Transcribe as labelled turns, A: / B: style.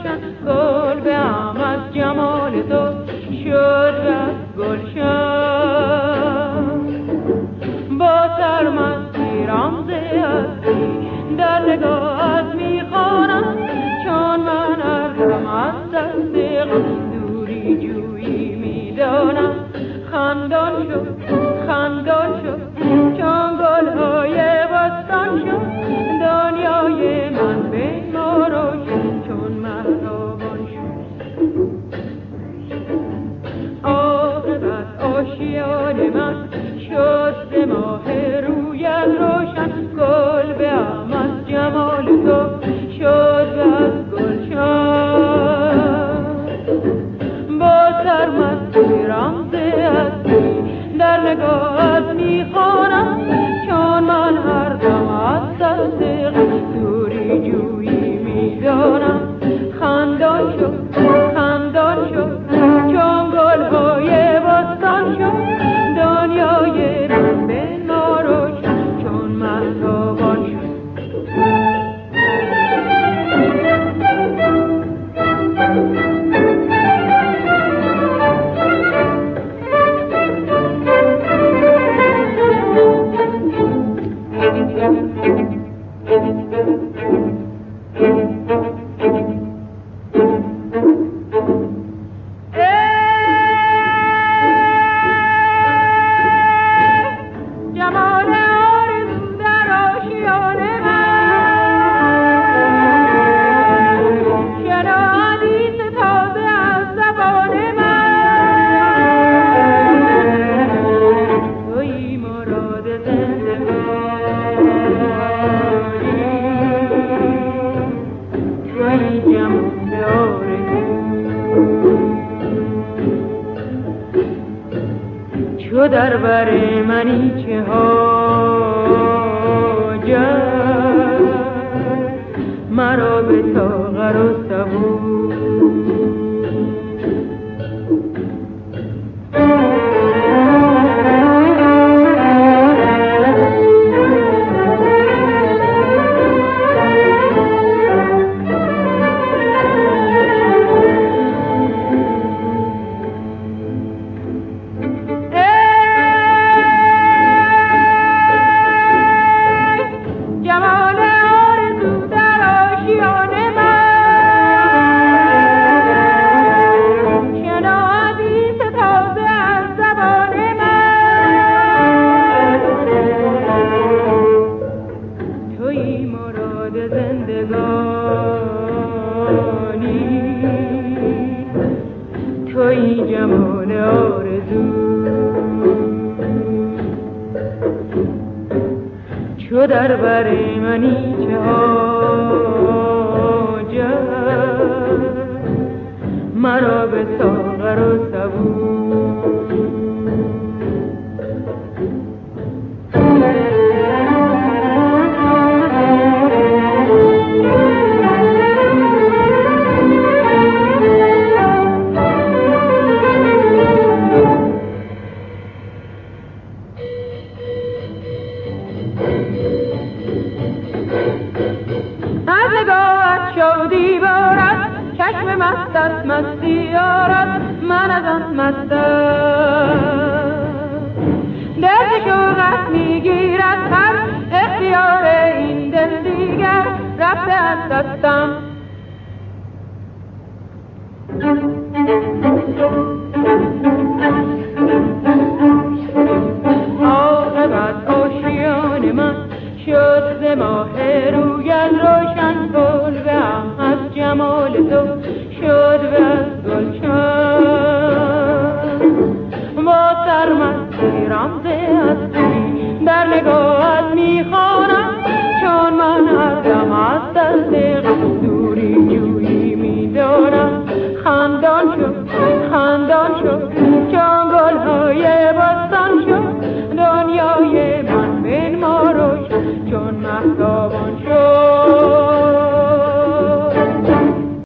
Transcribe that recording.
A: روشن گل به هم از جمال تو شد از گلشن با سرمستی رمزه هستی در نگاهت میخوانم چون من هر دم از دست دوری جویی میدانم خندان شد چون گلهای بستان شد دنیای من به ما روشن چون مهتابان شد عاقبت آشیان من شد ز ماه رویت روشن گل به هم از جمال تو شد از گلشن با سرمستی رمزه هستی در نگاهت میخوانم چون من هر دم از دست دوری جویی میدانم خندان شد چون گلهای بستان شد دنیای من به ما روشن چون مهتابان شد تو در بر منی چه حاجت مرا به ساغر و سبو توی جمال آرزو چو در بر منی چه حاجت مرا به ساغر و سبو شادی بارد چشم مست است مستی آرد من از آن مستم درد شوقت میگیرد هر اختیار این دل دیگر رفته از دستم عاقبت آشیان من شد ز ماه رویت روشن گل به هم از جمال تو شد و از گلشن با سرمستی رمزه هستی در نگاهت میخوانم چون من هر دم از دست دوری جویی میدانم خندان شد چون گلهای بستان شد دنیای من به ما روشن چون مهتابان شد